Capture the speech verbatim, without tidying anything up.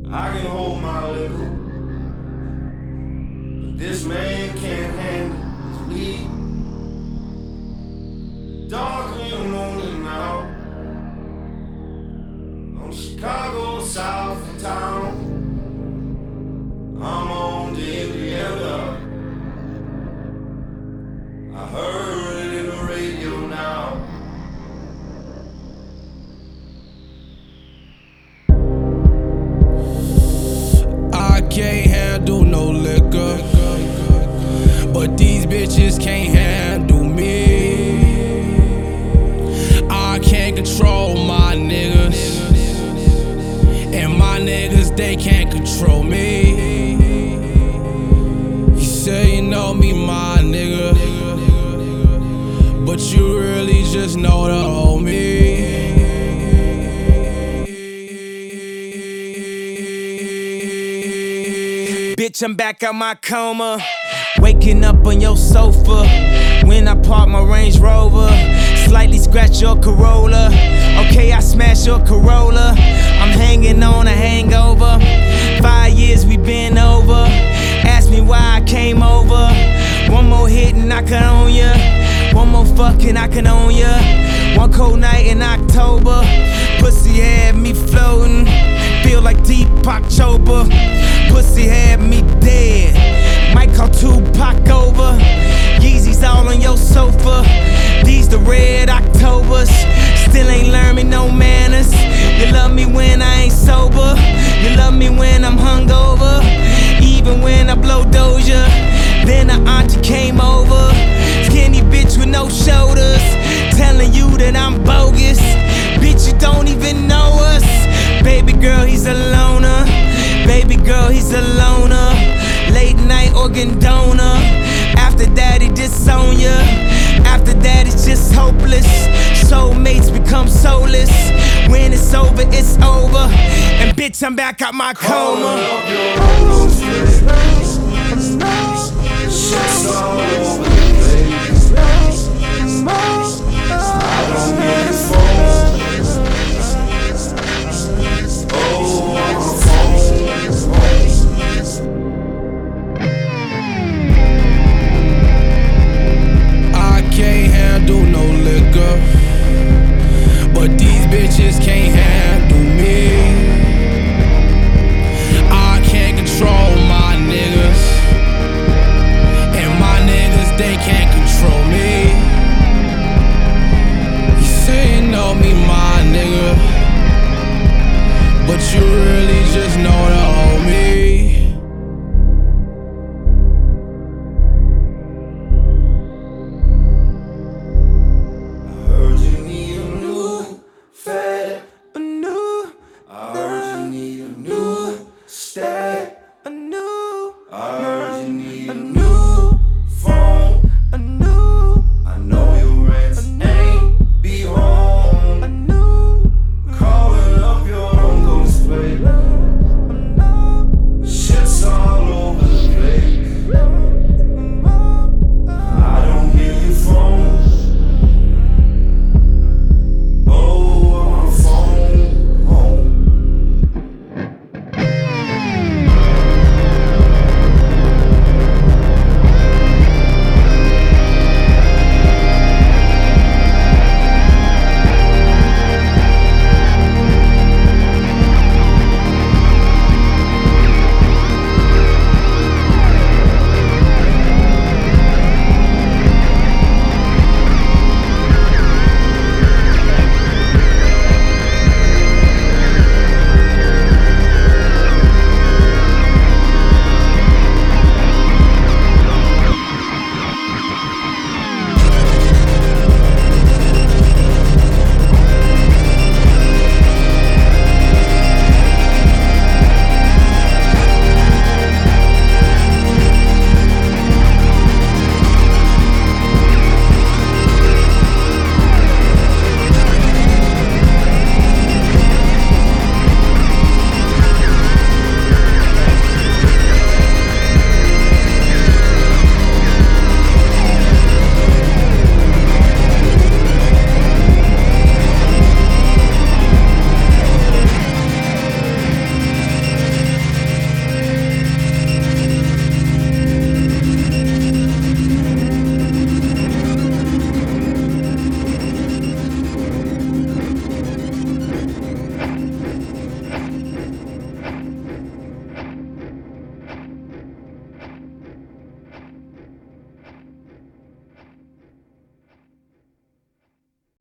I can hold my liquor, but this man can't handle his weed. Dark in the morning now, on Chicago south of town. I'm on the Indiana. I heard it in the radio now. I can't handle no liquor, but these bitches can't handle me. I can't control my niggas, and my niggas, they can't control me. You say you know me, my nigga, but you really just know the old me. Bitch, I'm back out my coma, waking up on your sofa. When I park my Range Rover, slightly scratch your Corolla. Okay, I smash your Corolla. I'm hanging on a hangover. Five years we been over. Ask me why I came over. One more hit and I can own ya. One more fucking I can own ya. One cold night in October, pussy had me floating. Feel like Deepak Chopra. Pussy had me dead. Might call Tupac over. Yeezys all on your sofa. These the red Octobers. Still ain't learned me no manners. You love me when I ain't sober. You love me when I'm hungover. Even when I blow Doja. Then the auntie came over. Skinny bitch with no shoulders, telling you that I'm bogus. Bitch, you don't even know us. Baby girl, he's a loner. Baby girl, he's a loner. Late night organ donor. After that, he disown ya. After that, it's just hopeless. Soulmates become soulless. When it's over, it's over. And bitch, I'm back out my coma. Shit's all over the place. I don't get it phone. Oh, on the phone. I can't handle no liquor, but these bitches can't handle me. I can't control my niggas, and my niggas, they can't control me. You say you know me, my nigga, but you really just know the old me. I heard you need a new fat